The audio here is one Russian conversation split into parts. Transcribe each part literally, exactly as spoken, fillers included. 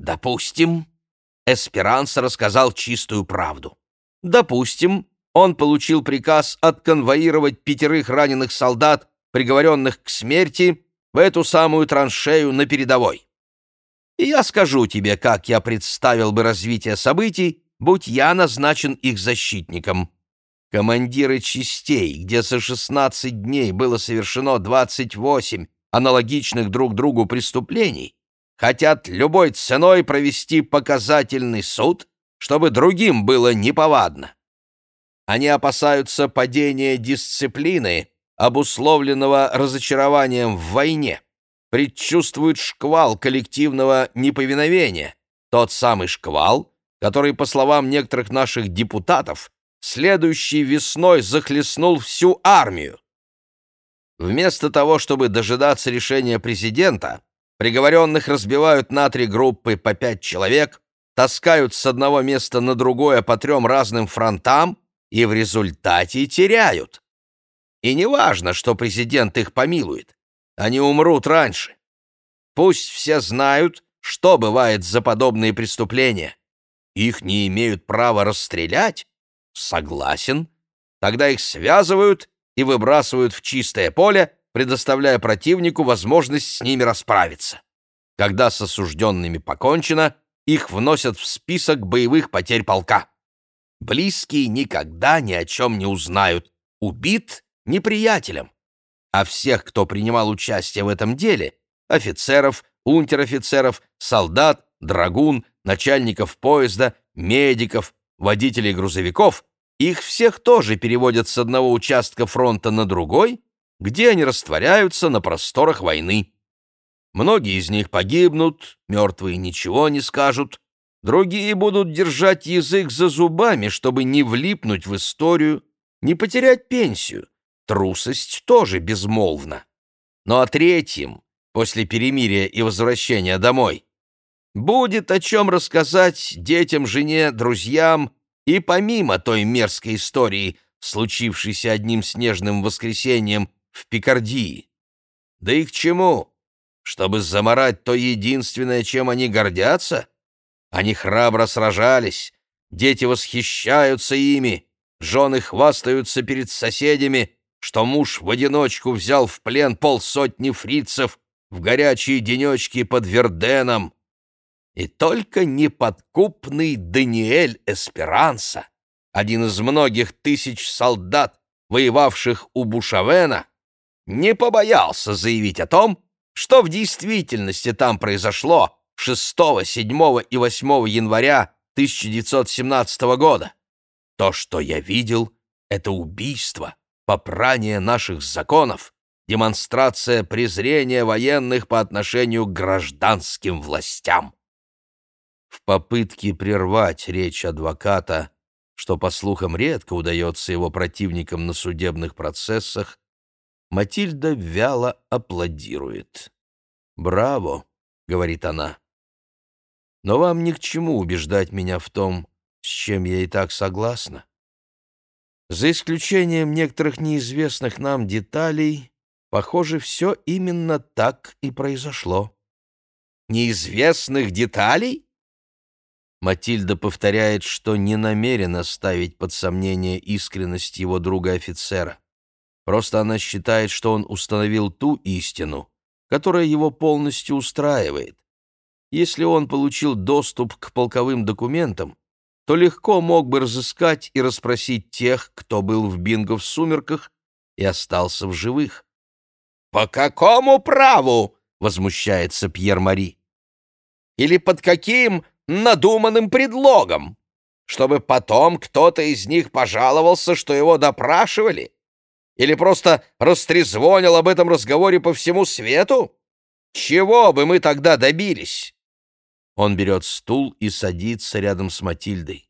Допустим, Эсперанса рассказал чистую правду. Допустим, он получил приказ отконвоировать пятерых раненых солдат, приговоренных к смерти, в эту самую траншею на передовой. И я скажу тебе, как я представил бы развитие событий, будь я назначен их защитником. Командиры частей, где за шестнадцать дней было совершено двадцать восемь аналогичных друг другу преступлений, хотят любой ценой провести показательный суд, чтобы другим было неповадно. Они опасаются падения дисциплины, обусловленного разочарованием в войне, предчувствуют шквал коллективного неповиновения, тот самый шквал, который, по словам некоторых наших депутатов, следующей весной захлестнул всю армию. Вместо того, чтобы дожидаться решения президента, приговоренных разбивают на три группы по пять человек, таскают с одного места на другое по трем разным фронтам и в результате теряют. И не важно, что президент их помилует, они умрут раньше. Пусть все знают, что бывает за подобные преступления. Их не имеют права расстрелять? Согласен. Тогда их связывают и выбрасывают в чистое поле, предоставляя противнику возможность с ними расправиться. Когда с осужденными покончено, их вносят в список боевых потерь полка. Близкие никогда ни о чем не узнают. Убит неприятелем. А всех, кто принимал участие в этом деле, офицеров, унтер-офицеров, солдат, драгун, начальников поезда, медиков, водителей грузовиков, их всех тоже переводят с одного участка фронта на другой, где они растворяются на просторах войны. Многие из них погибнут, мертвые ничего не скажут, другие будут держать язык за зубами, чтобы не влипнуть в историю, не потерять пенсию. Трусость тоже безмолвна. Ну а третьим, после перемирия и возвращения домой, будет о чем рассказать детям, жене, друзьям и помимо той мерзкой истории, случившейся одним снежным воскресеньем в Пикардии. Да и к чему? Чтобы замарать то единственное, чем они гордятся? Они храбро сражались, дети восхищаются ими, жены хвастаются перед соседями, что муж в одиночку взял в плен полсотни фрицев в горячие денечки под Верденом. И только неподкупный Даниэль Эсперанса, один из многих тысяч солдат, воевавших у Бушавена, не побоялся заявить о том, что в действительности там произошло шестого, седьмого и восьмого января тысяча девятьсот семнадцатого года. То, что я видел, — это убийство, попрание наших законов, демонстрация презрения военных по отношению к гражданским властям. В попытке прервать речь адвоката, что, по слухам, редко удается его противникам на судебных процессах, Матильда вяло аплодирует. «Браво!» — говорит она. «Но вам ни к чему убеждать меня в том, с чем я и так согласна. За исключением некоторых неизвестных нам деталей, похоже, все именно так и произошло». «Неизвестных деталей?» Матильда повторяет, что не намерена ставить под сомнение искренность его друга-офицера. Просто она считает, что он установил ту истину, которая его полностью устраивает. Если он получил доступ к полковым документам, то легко мог бы разыскать и расспросить тех, кто был в бинго в сумерках и остался в живых. «По какому праву?» — возмущается Пьер-Мари. «Или под каким надуманным предлогом? Чтобы потом кто-то из них пожаловался, что его допрашивали? Или просто растрезвонил об этом разговоре по всему свету? Чего бы мы тогда добились?» Он берет стул и садится рядом с Матильдой.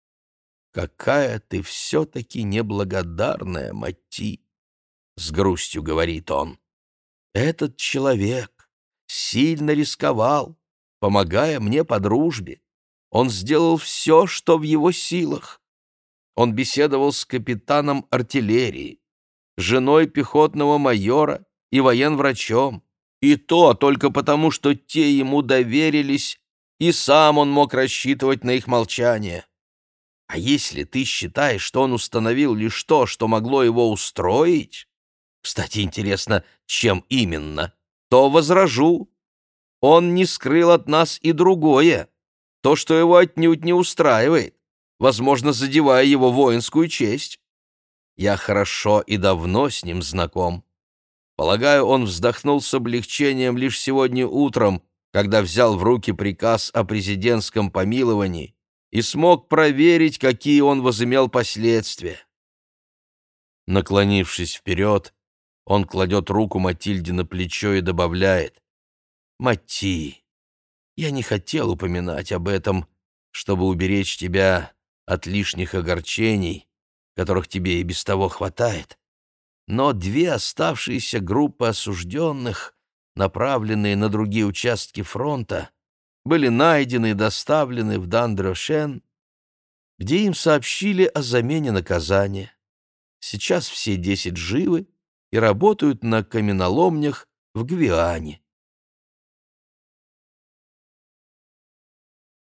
«Какая ты все-таки неблагодарная, Матти!» — с грустью говорит он. «Этот человек сильно рисковал, помогая мне по дружбе. Он сделал все, что в его силах. Он беседовал с капитаном артиллерии, женой пехотного майора и военврачом, и то только потому, что те ему доверились и сам он мог рассчитывать на их молчание. А если ты считаешь, что он установил лишь то, что могло его устроить, кстати, интересно, чем именно, то возражу. Он не скрыл от нас и другое, то, что его отнюдь не устраивает, возможно, задевая его воинскую честь. Я хорошо и давно с ним знаком. Полагаю, он вздохнул с облегчением лишь сегодня утром, когда взял в руки приказ о президентском помиловании и смог проверить, какие он возымел последствия. Наклонившись вперед, он кладет руку Матильде на плечо и добавляет: «Матти, я не хотел упоминать об этом, чтобы уберечь тебя от лишних огорчений, которых тебе и без того хватает. Но две оставшиеся группы осужденных, направленные на другие участки фронта, были найдены и доставлены в Дан-Дрёшен, где им сообщили о замене наказания. Сейчас все десять живы и работают на каменоломнях в Гвиане.